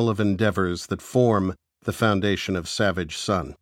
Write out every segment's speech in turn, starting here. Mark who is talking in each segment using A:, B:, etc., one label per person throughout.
A: of endeavors that form the foundation of Savage Son.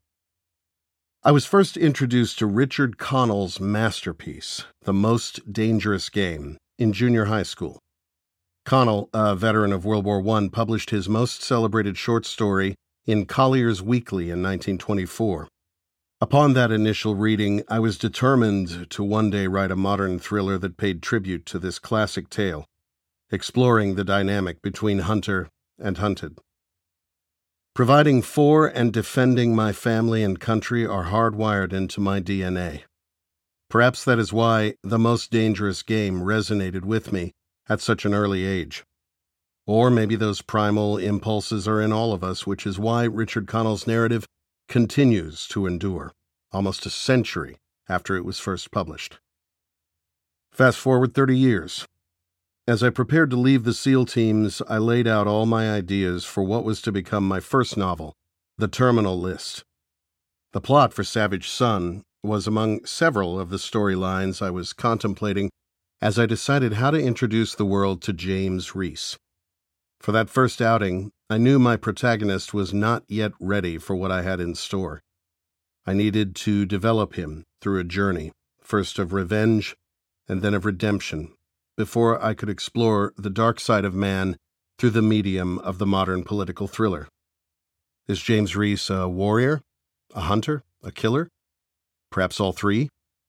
A: I was first introduced to Richard Connell's masterpiece, The Most Dangerous Game, in junior high school. Connell, a veteran of World War I, published his most celebrated short story in Collier's Weekly in 1924. Upon that initial reading, I was determined to one day write a modern thriller that paid tribute to this classic tale, exploring the dynamic between hunter and hunted. Providing for and defending my family and country are hardwired into my DNA. Perhaps that is why The Most Dangerous Game resonated with me at such an early age. Or maybe those primal impulses are in all of us, which is why Richard Connell's narrative continues to endure, almost a century after it was first published. Fast forward 30 years. As I prepared to leave the SEAL teams, I laid out all my ideas for what was to become my first novel, The Terminal List. The plot for Savage Son was among several of the storylines I was contemplating as I decided how to introduce the world to James Reese. For that first outing, I knew my protagonist was not yet ready for what I had in store. I needed to develop him through a journey, first of revenge and then of redemption, before I could explore the dark side of man through the medium of the modern political thriller. Is James Reese a warrior, a hunter, a killer? Perhaps all three?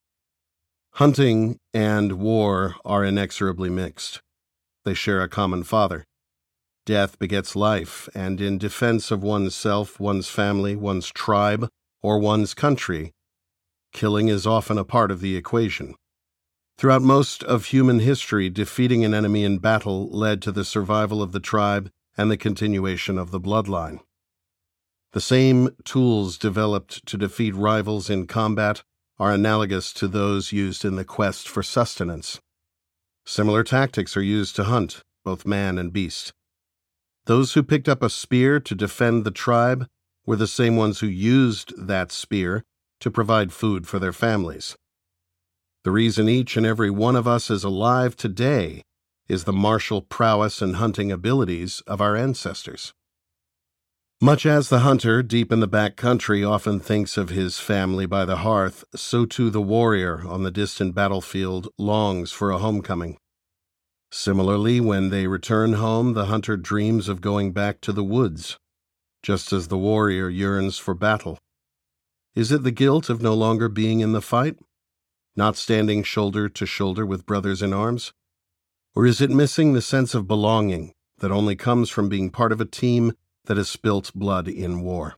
A: Hunting and war are inexorably mixed. They share a common father. Death begets life, and in defense of one's self, one's family, one's tribe, or one's country, killing is often a part of the equation. Throughout most of human history, defeating an enemy in battle led to the survival of the tribe and the continuation of the bloodline. The same tools developed to defeat rivals in combat are analogous to those used in the quest for sustenance. Similar tactics are used to hunt, both man and beast. Those who picked up a spear to defend the tribe were the same ones who used that spear to provide food for their families. The reason each and every one of us is alive today is the martial prowess and hunting abilities of our ancestors. Much as the hunter, deep in the back country, often thinks of his family by the hearth, so too the warrior on the distant battlefield longs for a homecoming. Similarly, when they return home, the hunter dreams of going back to the woods, just as the warrior yearns for battle. Is it the guilt of no longer being in the fight, not standing shoulder to shoulder with brothers in arms? Or is it missing the sense of belonging that only comes from being part of a team that has spilt blood in war?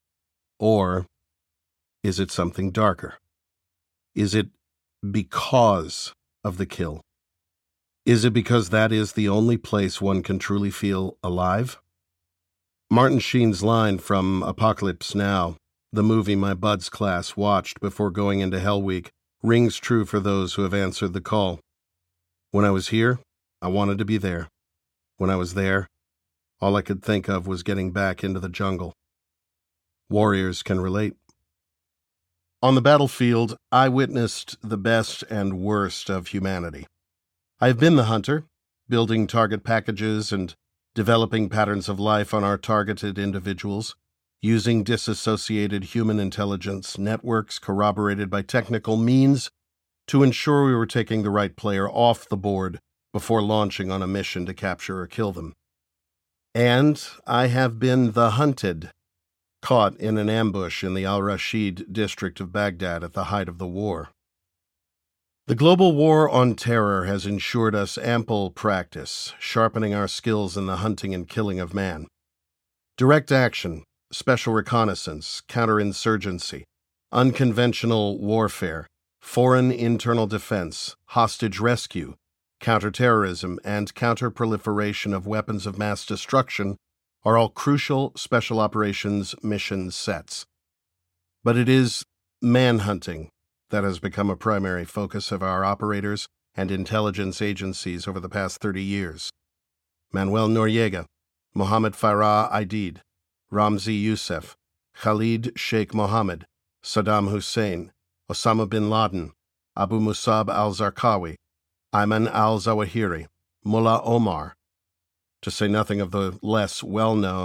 A: Or is it something darker? Is it because of the kill? Is it because that is the only place one can truly feel alive? Martin Sheen's line from Apocalypse Now, the movie my buds class watched before going into Hell Week, rings true for those who have answered the call. When I was here, I wanted to be there. When I was there, all I could think of was getting back into the jungle. Warriors can relate. On the battlefield, I witnessed the best and worst of humanity. I have been the hunter, building target packages and developing patterns of life on our targeted individuals, using disassociated human intelligence networks corroborated by technical means to ensure we were taking the right player off the board before launching on a mission to capture or kill them. And I have been the hunted, caught in an ambush in the Al-Rashid district of Baghdad at the height of the war. The global war on terror has ensured us ample practice, sharpening our skills in the hunting and killing of man. Direct action, special reconnaissance, counterinsurgency, unconventional warfare, foreign internal defense, hostage rescue, counterterrorism, and counterproliferation of weapons of mass destruction are all crucial special operations mission sets. But it is manhunting that has become a primary focus of our operators and intelligence agencies over the past 30 years. Manuel Noriega, Mohammed Farah Aidid, Ramzi Youssef, Khalid Sheikh Mohammed, Saddam Hussein, Osama bin Laden, Abu Musab al-Zarqawi, Ayman al-Zawahiri, Mullah Omar, to say nothing of the less well-known